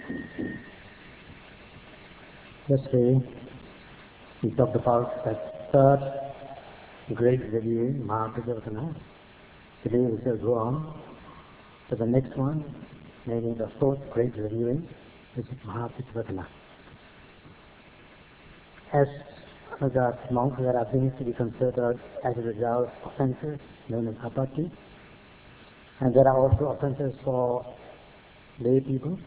Yesterday, we talked about that third great reviewing, Mahaprajapatana. Today we shall go on to the next one, namely the fourth great reviewing, which is Mahaprajapatana. As regards monks, there are things to be considered as a result of offenses, known as apatti, and there are also offenses for lay people.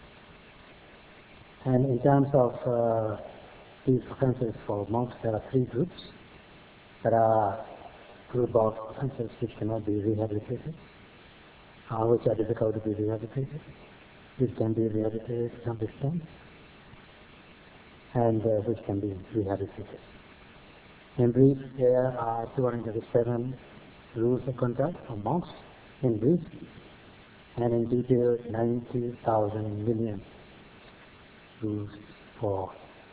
And in terms of these offenses for monks, there are three groups. There are a group of offenses which cannot be rehabilitated, which are difficult to be rehabilitated, which can be rehabilitated to some extent, and which can be rehabilitated. In brief, there are 237 rules of conduct for monks, in brief, and in detail 90,000 million rules for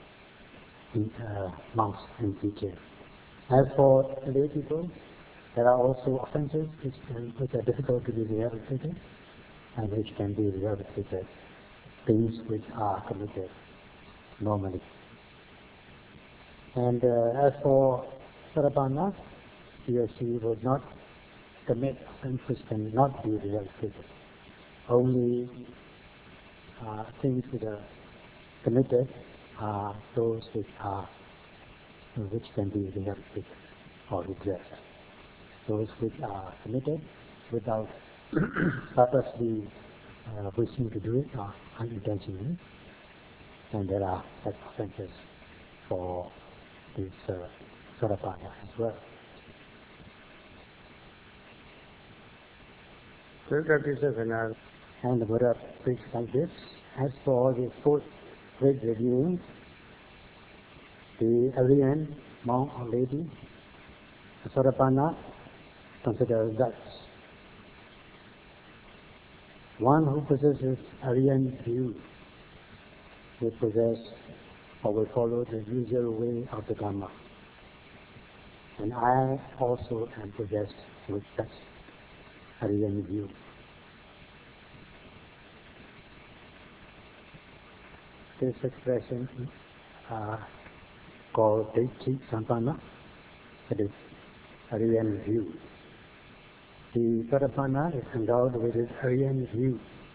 monks in detail. As for lay people, there are also offenses which are difficult to be rehabilitated and which can be rehabilitated, things which are committed normally. And as for Sarabhana, he or she would not commit offense which cannot be rehabilitated. Only things which are committed are those which can be rehabilitated or redressed. Those which are committed without purposely wishing to do it or unintentionally, and there are such offenses for this Sarabhana as well. And the Buddha preached like this: as for the fourth great reviewing, the Aryan monk or lady, Sarabhana, considered thus: one who possesses Aryan view will possess or will follow the usual way of the Dhamma. And I also am possessed with such Aryan view. This expression called Daichi Sampana, that is Aryan view. The Sarabhana is endowed with his Aryan view,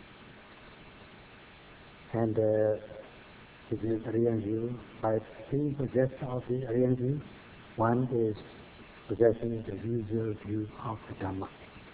and with his Aryan view, by being possessed of the Aryan view, one is possessing the usual view of the Dhamma.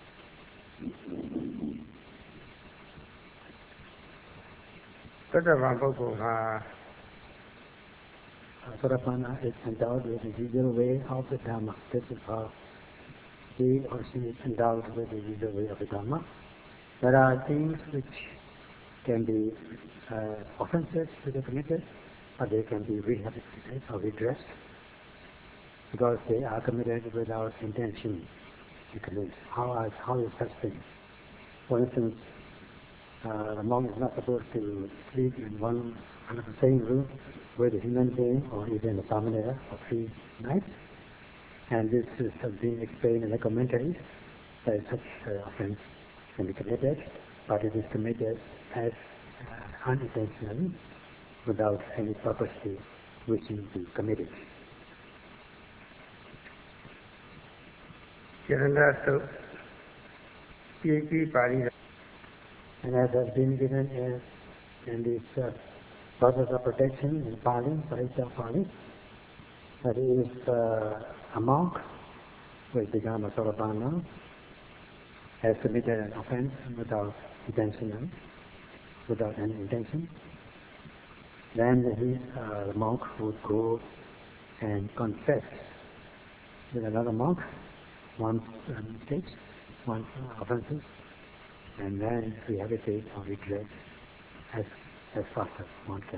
Sarabhana is endowed with the usual way of the Dhamma. This is how he or she is endowed with the usual way of the Dhamma. There are things which can be offenses which are committed, or they can be rehabilitated or redressed, because they are committed without intention to commit. How is such thing? For instance, a monk is not supposed to sleep in one and the same room with a human being or even a Samanera for 3 nights. And this has been explained in the commentaries that such offense can be committed, but it is committed as unintentionally, without any purposely wishing to commit it. And as has been given in this process of protection in Pali, Parita Pali, that if a monk who has become a Sarabhana has committed an offense without any intention, then the monk would go and confess with another monk one's mistakes, one's offenses, and then rehabilitate or redress as fast as one can.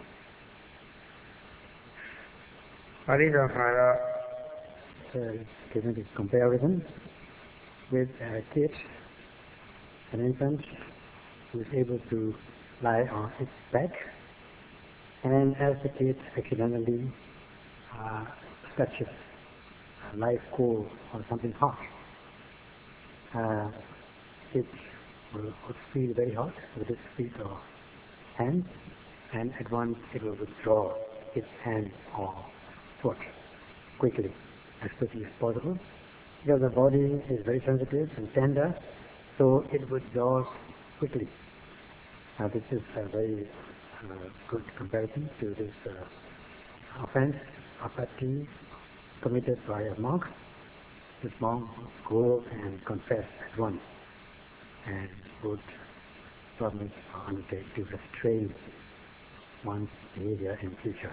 Given this comparison with a kid, an infant who is able to lie on its back, and as the kid accidentally touches a live coal or something hot, it would feel very hot with its feet or hand, and at once it will withdraw its hand or foot quickly, as quickly as possible. Because the body is very sensitive and tender, so it withdraws quickly. Now this is a very good comparison to this offense, apathy, committed by a monk. This monk would go and confess at once and would promise or undertake to restrain one's behavior in future.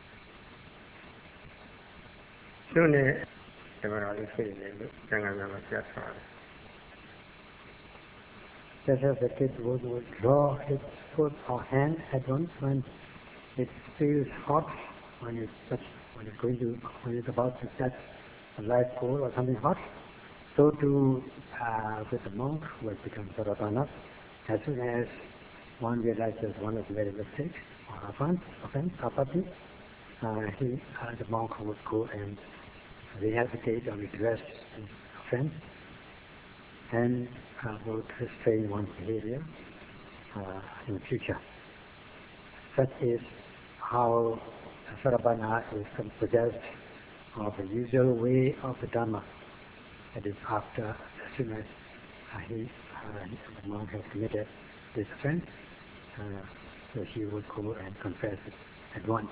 Just as the kid would withdraw its foot or hand at once when it feels hot, when it's about to touch a live coal or something hot, so too with the monk who has become Sotapanna, as soon as one realizes one has made a mistake or offense, apathy, the monk would go and rehabilitate or redress the offense and would restrain one's behavior in the future. Such is how Sotapanna is possessed of the usual way of the Dhamma. That is, after, as soon as the monk has committed this offense, so he would go and confess it at once.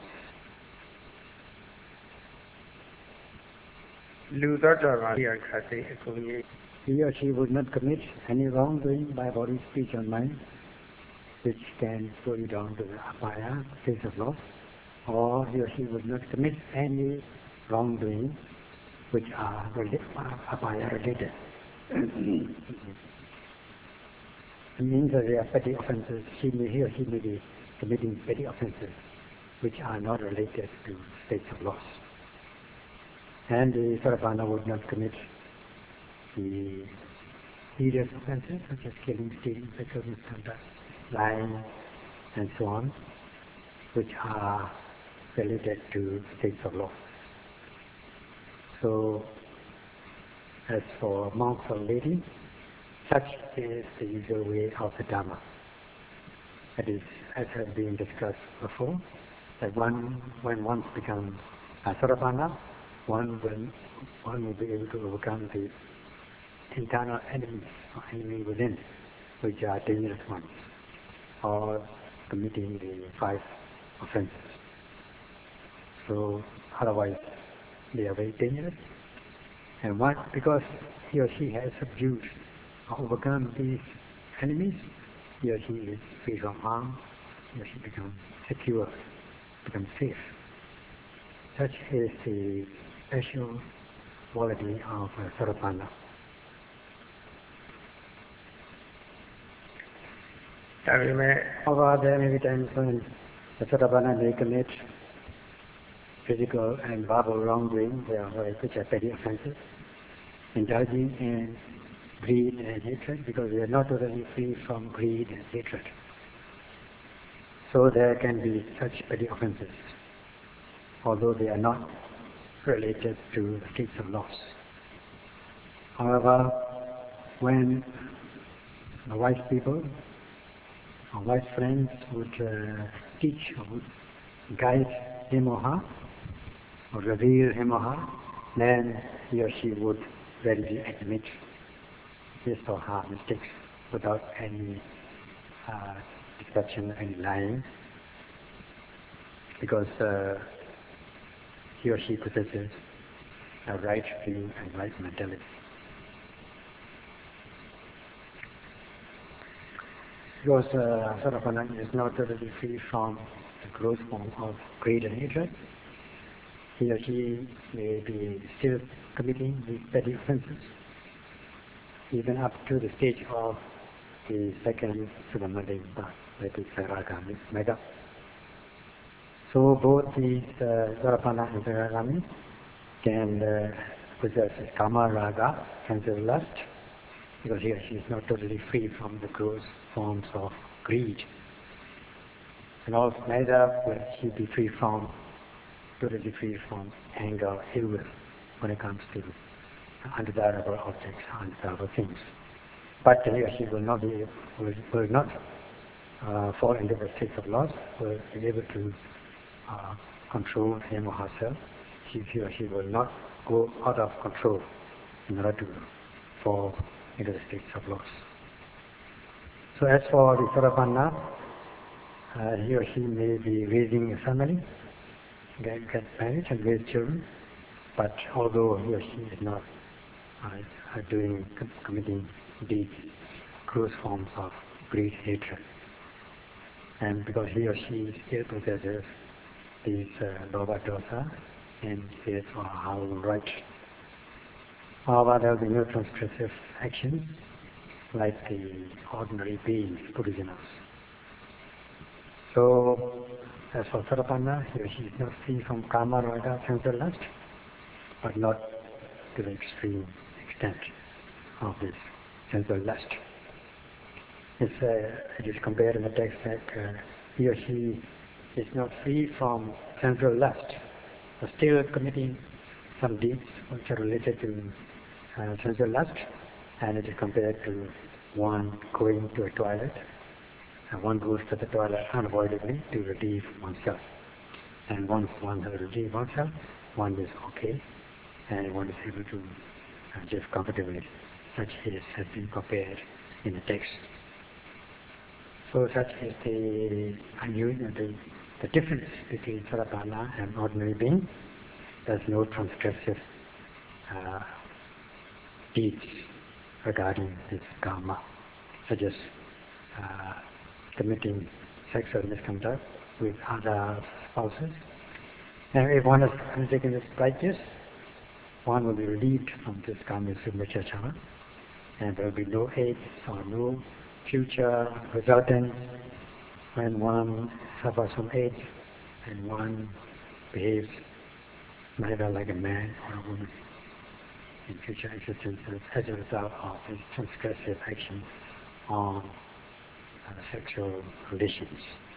He or she would not commit any wrongdoing by body, speech or mind, which can throw you down to the apaya, phase of loss, or he or she would not commit any wrongdoing which are apaya related. It means that they are petty offenses. He or she may be committing petty offenses which are not related to states of loss. And the Sotapanna would not commit the serious offenses such as killing, stealing, sexual misconduct, lying, and so on, which are related to states of loss. So, as for monks or ladies, such is the usual way of the Dhamma. That is, as has been discussed before, that when one becomes a Sotapanna, one will be able to overcome the internal enemies or enemy within, which are dangerous ones, or committing the 5 offenses. So otherwise they are very dangerous. And because he or she has subdued or overcome these enemies, he or she is free from harm, he or she becomes secure, becomes safe. Such is the special quality of Sotapanna. However, there may be times when the Sotapanna may commit physical and verbal wrongdoing, which are petty offenses, indulging in greed and hatred, because we are not totally free from greed and hatred. So there can be such petty offenses, although they are not related to the states of loss. However, when the wise people or wise friends would teach or would guide him or her, or reveal him or her, then he or she would readily admit his or her mistakes without any deception, any lying, because he or she possesses a right view and right mentality. Because Sotapanna is not totally free from the gross form of greed and hatred, he or she may be still committing these petty offenses, even up to the stage of the second Sugammadeva, that is Vairagami, Mega. So both these Sotapanna and Vairagami can possess Kama Raga, sensual lust, because he or she is not totally free from the gross forms of greed. And also neither will she be totally free from anger or ill will when it comes to undesirable objects, undesirable things. But he or she will not fall into the states of loss will be able to control him or herself. He or she will not go out of control in order to fall into the states of loss. So as for the Sotapanna, he or she may be raising a family, get married and raise children, but although he or she is not committing deeds, gross forms of greed, hatred, and because he or she still possesses these lobha dosa and is how right. However, there will be no transgressive actions like the ordinary beings, Buddhism. So, as for Sotapanna, he or she is not free from karma, raga, sensual lust, but not to the extreme extent of this sensual lust. It is compared in the text that he or she is not free from sensual lust, but still committing some deeds which are related to sensual lust, and it is compared to one going to a toilet. One goes to the toilet unavoidably to relieve oneself. And once one has relieved oneself, one is okay, and one is able to live comfortably. Such has been compared in the text. So such is the difference between Sotapanna and ordinary being. There's no transgressive deeds regarding his karma, such as committing sexual misconduct with other spouses. And if one has undertaken this practice, one will be relieved from this karma mityachara, and there will be no AIDS or no future resultant when one suffers from AIDS and one behaves neither like a man or a woman in future existences as a result of his transgressive action on sexual relations.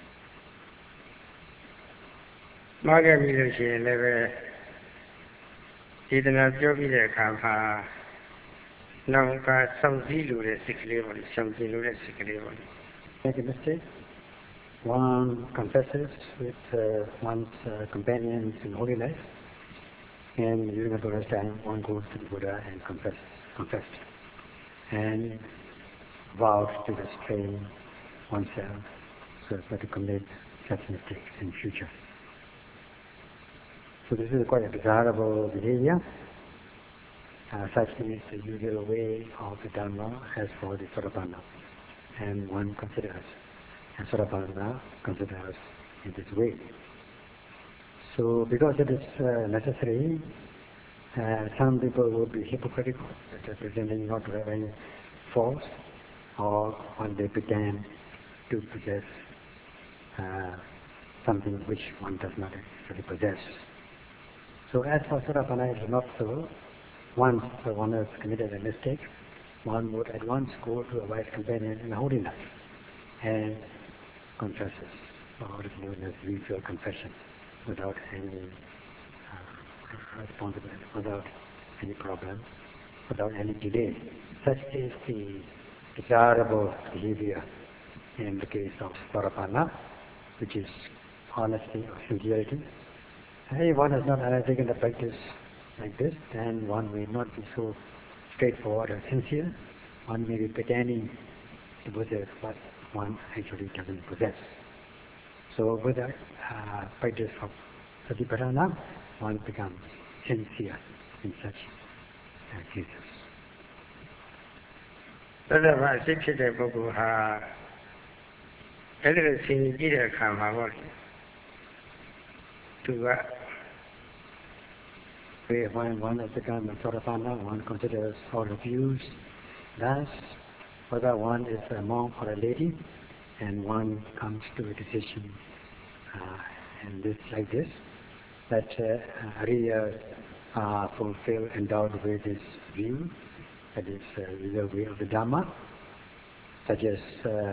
မှားခဲ့ပြီလို့ရှိရင်လည်းပဲဒေသနာပြောပြီးတဲ့အခါမှာနောက်ကစောင့်စည်းလိုတဲ့စိတ်ကလေးပေါ့လေစောင့်ကြည့်လိုတဲ့စိတ်ကလေးပေါ့လေ Make a mistake. One confesses with one's companions in holy life, and during the Buddha's time, one goes to the Buddha and confessed, and vowed to restrain oneself so as not to commit such mistakes in future. So this is quite a desirable behavior. Such is the usual way of the Dhamma as for the Sotapanna. And one considers, and Sotapanna considers in this way. So because it is necessary, some people would be hypocritical, pretending not to have any faults, or when they pretend to possess something which one does not actually possess. So as for Sotapanna, it is not so. Once one has committed a mistake, one would at once go to a wise companion in holy life and confesses, or what is known as mutual confession, without any responsibility, without any problem, without any delay. Such is the desirable behavior in the case of Sotapanna, which is honesty or sincerity. If one has not undertaken the practice like this, then one may not be so straightforward or sincere. One may be pretending to possess what one actually doesn't possess. So with the practice of Satipatthana, one becomes sincere in such cases. ဒါတော့အစစ်ဖြစ်တဲ့ပုဂ္ဂိုလ်ဟာအဲ့ဒီဆင်ကြည့်တဲ့အခါမှာပေါ့သူက When one has become a Sotapanna, one considers all the views. Thus, whether one is a monk or a lady, and one comes to a decision and this like this, that Ariyas are fulfilled, endowed with this view, that is the way of the Dhamma, such as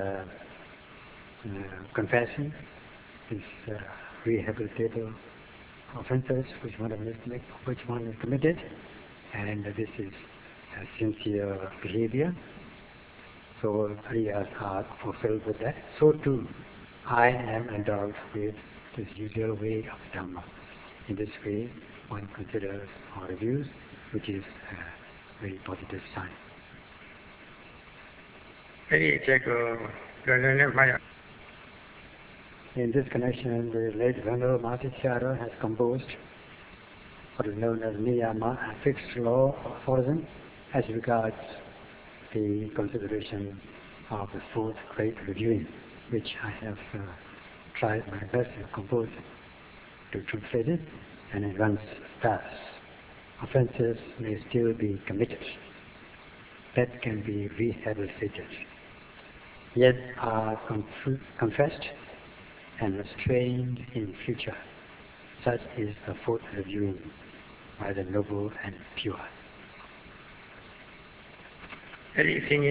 confessing is rehabilitative offences which one is committed, and this is a sincere behavior. So Ariyas are fulfilled with that. So too, I am endowed with this usual way of Dhamma. In this way, one considers or reviews, which is a very positive sign. In this connection, the late Venerable Mahasiddhara has composed what is known as Niyama, a fixed law of aphorism, as regards the consideration of the fourth great reviewing, which I have tried my best to compose to translate it, and it runs thus. Offenses may still be committed, that can be rehabilitated, yet are confessed and restrained in future. Such is the fourth reviewing by the noble and pure. And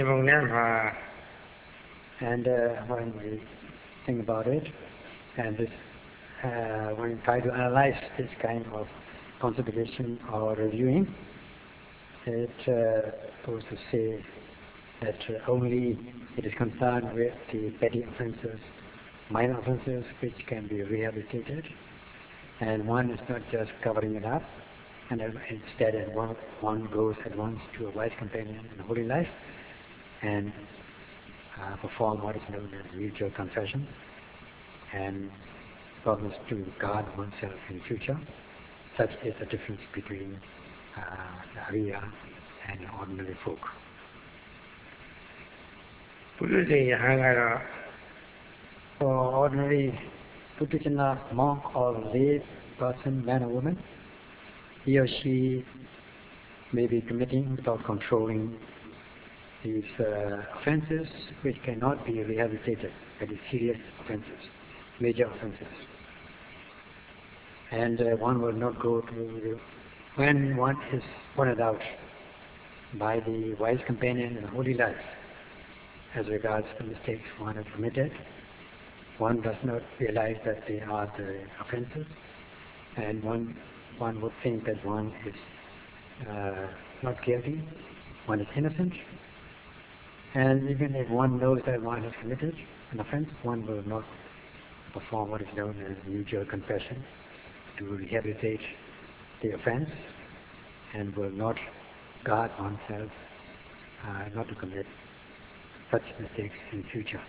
when we think about it, and this, when we try to analyze this kind of consideration or reviewing, it goes to say that only it is concerned with the petty offenses, minor offenses, which can be rehabilitated, and one is not just covering it up, and instead one goes at once to a wise companion in holy life and perform what is known as mutual confession and promise to guard oneself in future. Such is the difference between the Arya and ordinary folk. For ordinary Puthujana monk or lay person, man or woman, he or she may be committing without controlling these offenses which cannot be rehabilitated, very serious offenses, major offenses. And one will not go to, when one is pointed out by the wise companion in holy life as regards the mistakes one has committed, one does not realize that they are the offenses, and one would think that one is not guilty, one is innocent, and even if one knows that one has committed an offense, one will not perform what is known as mutual confession to rehabilitate the offense, and will not guard oneself not to commit such mistakes in future.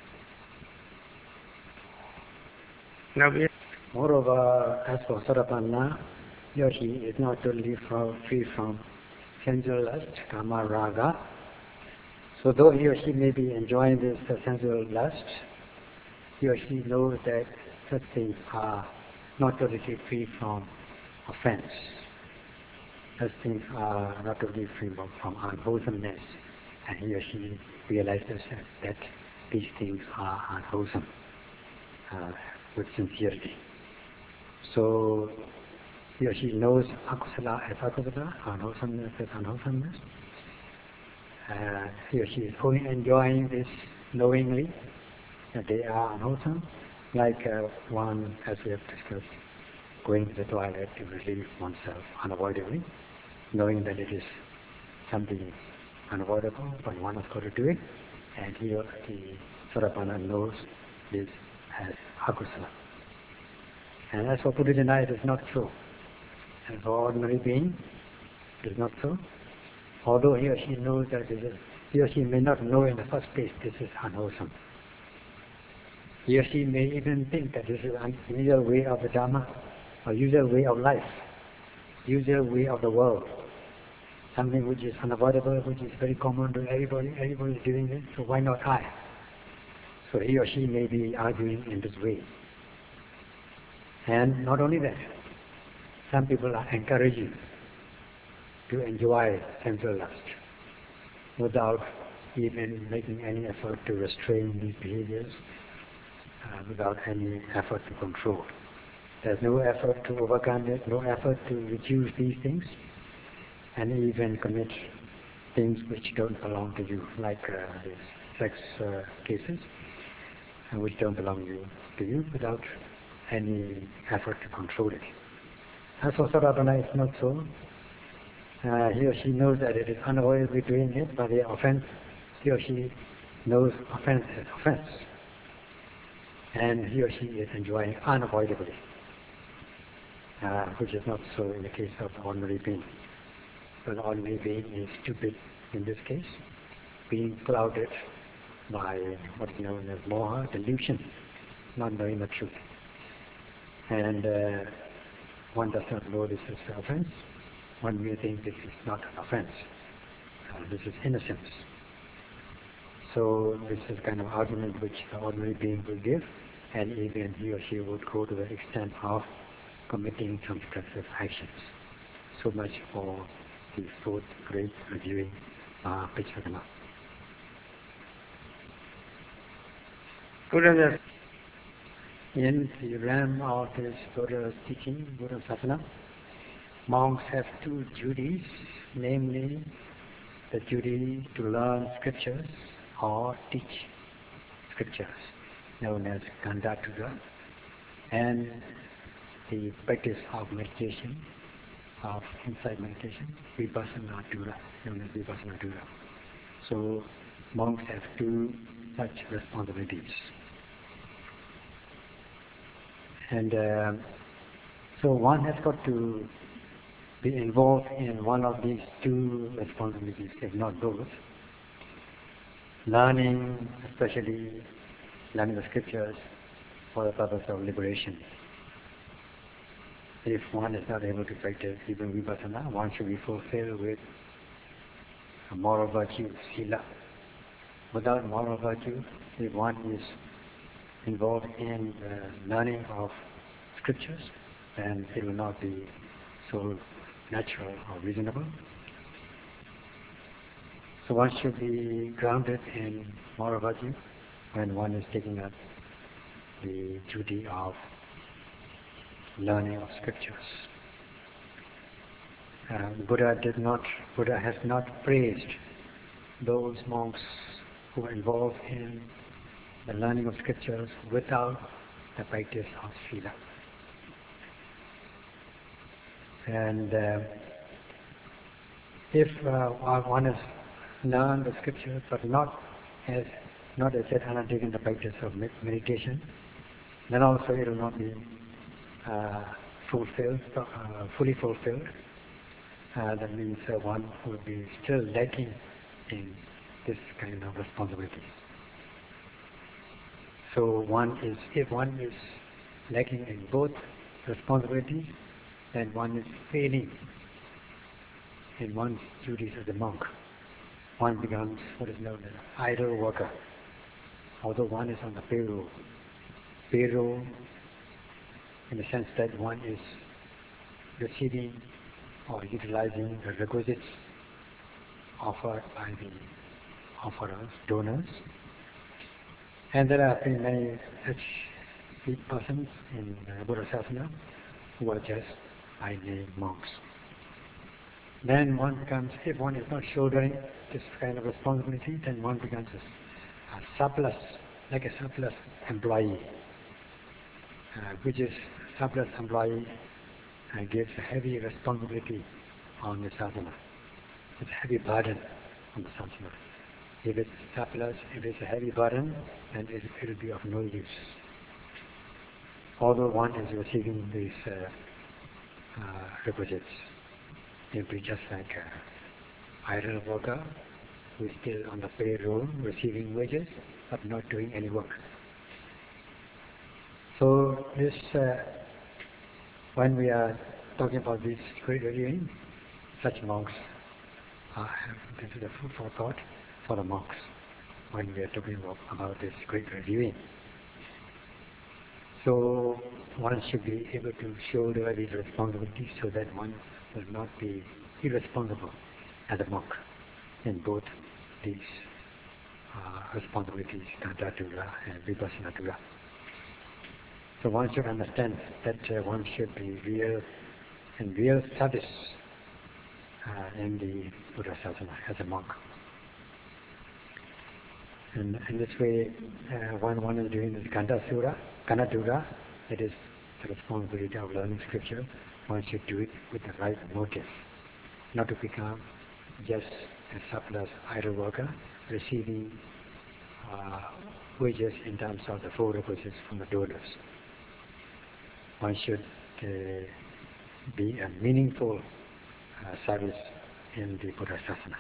Moreover, as for Sotapanna, he or she is not totally free from sensual lust, kama raga. So though he or she may be enjoying this sensual lust, he or she knows that such things are not totally free from offense. Such things are not totally free from unwholesomeness, and he or she realizes that these things are unwholesome with sincerity. So he or she knows akusala as akusala, unwholesomeness as unwholesomeness. He or she is only enjoying this knowingly, that they are unwholesome, like one, as we have discussed, going to the toilet to relieve oneself unavoidably, knowing that it is something unavoidable, but one has got to do it, and here the Sotapanna knows this as akusala. And as for Puthujana, it is not so. And for ordinary being, it is not so. Although he or she knows that he or she may not know in the first place this is unwholesome. He or she may even think that this is an usual way of the Dhamma, a usual way of life, usual way of the world, something which is unavoidable, which is very common to everybody is doing it, so why not I? So he or she may be arguing in this way. And not only that, some people are encouraging to enjoy sensual lust without even making any effort to restrain these behaviors, without any effort to control. There's no effort to overcome it, no effort to reduce these things, and even commit things which don't belong to you, like these sex cases, which don't belong to you, without any effort to control it. As for Sotapanna, it's not so. He or she knows that it is unavoidably doing it, but the offense, he or she knows offense as offense, and he or she is enjoying unavoidably, which is not so in the case of the ordinary being. So the ordinary being is stupid in this case, being clouded by what is known as moha, delusion, not knowing the truth. And one does not know this is offense. One may think this is not an offense. This is innocence. So this is kind of argument which the ordinary being will give, and even he or she would go to the extent of committing transgressive actions. So much for the fourth great reviewing Pitchakana. In the realm of this Buddha's teaching, Buddha Sasana, monks have two duties, namely the duty to learn scriptures or teach scriptures, known as Gandhatura, and the practice of meditation, of insight meditation, Vipassana Dura, known as Vipassana Dura. So monks have two such responsibilities. And so one has got to be involved in one of these two responsibilities, if not both. Learning, especially learning the scriptures for the purpose of liberation. If one is not able to practice even Vipassana, one should be fulfilled with a moral virtue, sila. Without moral virtue, if one is involved in learning of scriptures, then it will not be so natural or reasonable. So one should be grounded in moral virtue when one is taking up the duty of learning of scriptures. Buddha has not praised those monks who are involved in the learning of scriptures without the practice of sila. And if one has learned the scriptures but not as yet undertaken the practice of meditation, then also it will not be fully fulfilled. That means one will be still lacking in this kind of responsibilities. So if one is lacking in both responsibilities, then one is failing in one's duties as a monk. One becomes what is known as idle worker, although one is on the payroll. Payroll in the sense that one is receiving or utilizing the requisites offered by the offerers, donors. And there have been many such persons in Buddha Sasana who are just idle monks. Then one becomes, if one is not shouldering this kind of responsibility, then one becomes a surplus, like a surplus employee, which is surplus employee gives a heavy responsibility on the sadhana. It's a heavy burden on the sadhana. If it's surplus, if it's a heavy burden, then it will be of no use. Although one is receiving these requisites, it will be just like an idle worker who is still on the payroll, receiving wages, but not doing any work. So this, when we are talking about this great reviewing, such monks, this is a food for thought for the monks when we are talking about this great reviewing. So one should be able to shoulder these responsibilities so that one will not be irresponsible as a monk in both these responsibilities, Gandhatura and Vipassana. So one should understand that one should be in real service in the Buddha Sasana as a monk. And in this way, when one is doing this Gandhatura, it is the responsibility of learning scripture. One should do it with the right motive, not to become just a surplus idle worker, receiving wages in terms of the food wages from the donors. One should be a meaningful service in the Buddha Sasana.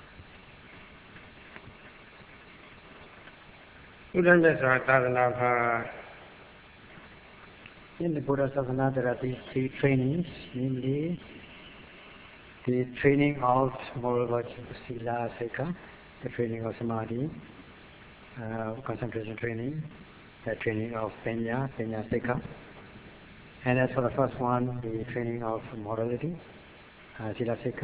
ဥဒ္ဒမြတ်စွာသာသနာမှာ In the Buddha Sasana, there are these three trainings, namely the training of moral virtue, sila, seka, the training of samadhi, concentration training, the training of penya, seka. And as for the first one, the training of morality, sila, seka.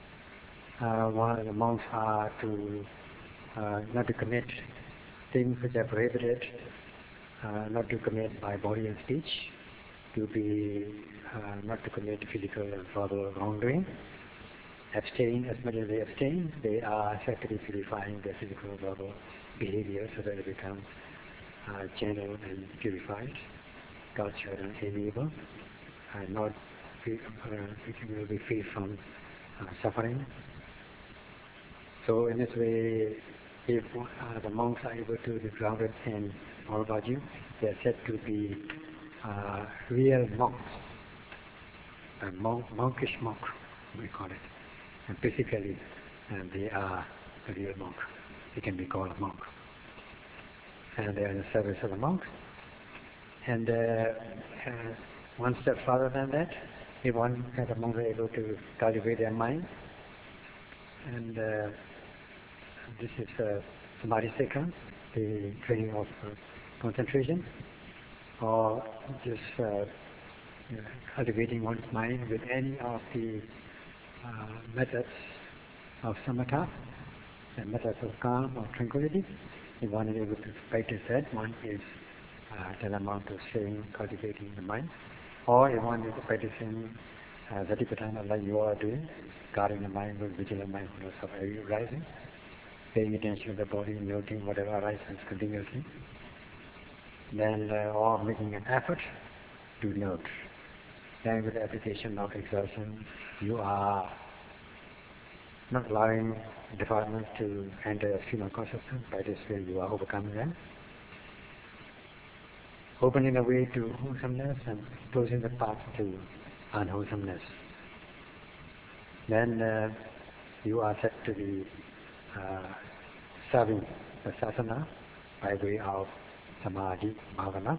One of the monks are to not to commit things which are prohibited, not to commit by body and speech, to be not to commit physical and verbal wrongdoing, abstain as much as they abstain. They are effectively purifying their physical and verbal behavior so that they become gentle and purified, cultured and amiable, and not will be free from suffering. So in this way, if the monks are able to be grounded in moral virtue, they are said to be real monks, a monkish monk, we call it. And basically, they are a real monk. They can be called a monk. And they are in the service of the monk. And one step further than that, if one as a monk is able to cultivate their mind, and this is samadhi seka, the training of concentration, or just cultivating one's mind with any of the methods of samatha, the methods of calm or tranquility. If one is able to practice that, one is tantamount to staying, cultivating the mind. Or if one is practicing Satipatthana like you are doing, guarding the mind with vigilant mindfulness of every rising, paying attention to the body, noting whatever arises continuously, then or making an effort to note. Then with the application of exertion, you are not allowing defilements to enter your stream of consciousness. By this way, you are overcoming them, opening the way to wholesomeness and closing the path to unwholesomeness. Then you are said to be serving the sasana by way of samadhi bhavana.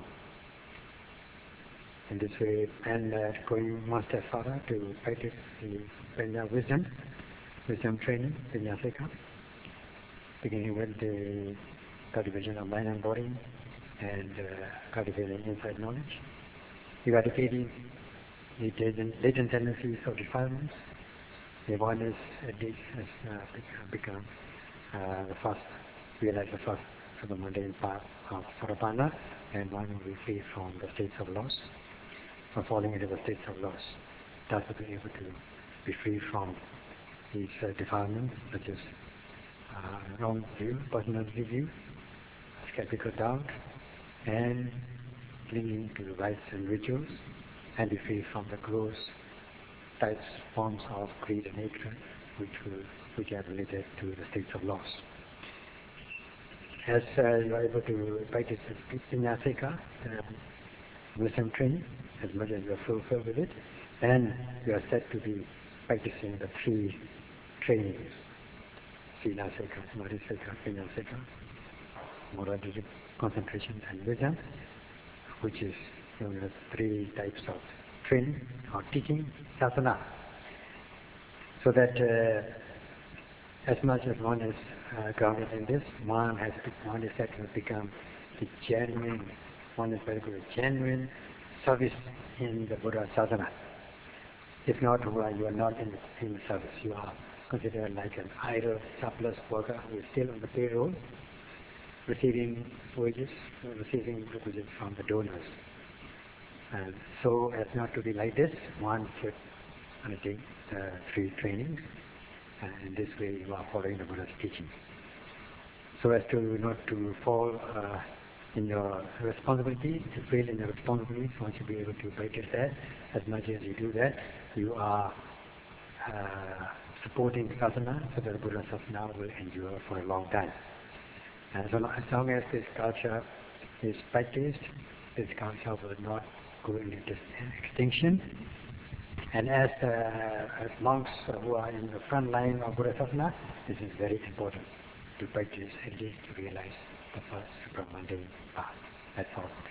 In this way, and going one step further to practice the penya wisdom training, penya seka, beginning with the cultivation of mind and body, and cultivating insight knowledge, eradicating the latent tendencies of defilements. The one is has become the first, realize the first of the mundane path of Sarabhana, and one will be free from the states of loss, from falling into the states of loss. Thus will be able to be free from these defilements such as wrong view, personality view, skeptical doubt, and clinging to rites and rituals, and be free from the gross types, forms of greed and hatred, which are related to the states of loss. As you are able to practice penya seka, wisdom training, as much as you are fulfilled with it, then you are said to be practicing the three trainings, sila seka, samadhi seka, penya seka, morality, concentration and wisdom, which is known as three types of training or teaching sasana. So that as much as one is grounded in this, one is said to become the genuine, one is very good at genuine service in the Buddha Sasana. If not, you are not in the service. You are considered like an idle, surplus worker who is still on the payroll, receiving wages from the donors. And so, as not to be like this, one should undertake the three trainings, and in this way you are following the Buddha's teaching. So as to not to fall in your responsibility, to fail in your responsibilities, one should be able to practice that. As much as you do that, you are supporting sadhana, so that the Buddha sadhana will endure for a long time. And so as long as this culture is practiced, this culture will not go into extinction. And as monks who are in the front line of Bodhisattva, this is very important to practice, at least to realize the first Brahmandari path. That's all.